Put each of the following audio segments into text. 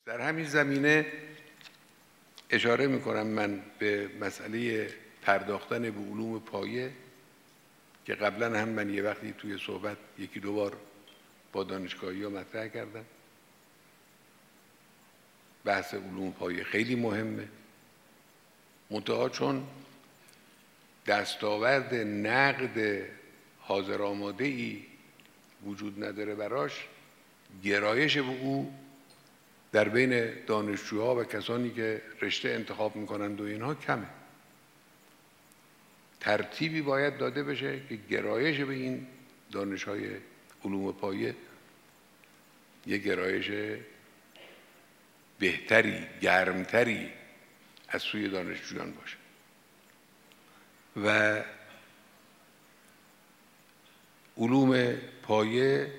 در همین زمینه اشاره میکنم من به مسئله پرداختن به علوم پایه که قبلا هم من یه وقتی توی صحبت یکی دو بار با دانشگاهی‌ها مطرح کردم. بحث علوم پایه خیلی مهمه، منتها چون دستاورد نقد حاضر آماده ای وجود نداره براش، گرایش به او در بین دانشجوها و کسانی که رشته انتخاب میکنند و اینها کمه. ترتیبی باید داده بشه که گرایش به این دانش‌های علوم پایه یه گرایش بهتری، گرمتری از سوی دانشجویان باشه و علوم پایه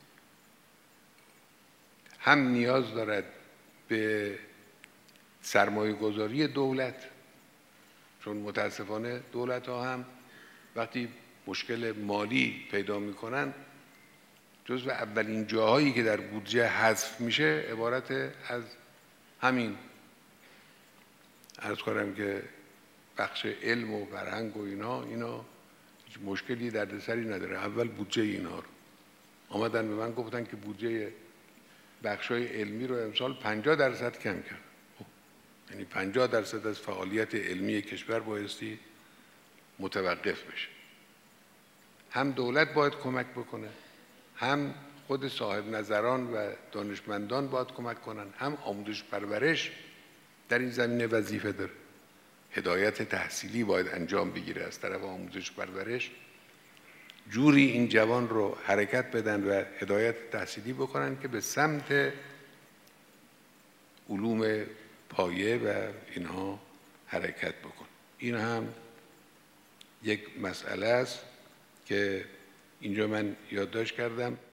هم نیاز دارد به سرمایه گذاری دولت، چون متاسفانه دولت ها هم وقتی مشکل مالی پیدا میکنن جزو اولین جاهایی که در بودجه حذف میشه عبارت از همین عرض کنم که بخش علم و فرهنگ و اینا هیچ مشکلی دردسری نداره. اول بودجه اینا رو آمدن به من گفتن که بودجه بخشای علمی رو امسال 50% کم کرد. یعنی 50% از فعالیت علمی کشور بایستی متوقف بشه. هم دولت باید کمک بکنه، هم خود صاحب نظران و دانشمندان باید کمک کنن، هم آموزش پرورش در این زمینه وظیفه داره. هدایت تحصیلی باید انجام بگیره از طرف آموزش پرورش، جوری این جوان رو حرکت بدن و هدایت تحصیلی بکنن که به سمت علوم پایه و اینها حرکت بکن. این هم یک مسئله است که اینجا من یادداشت کردم.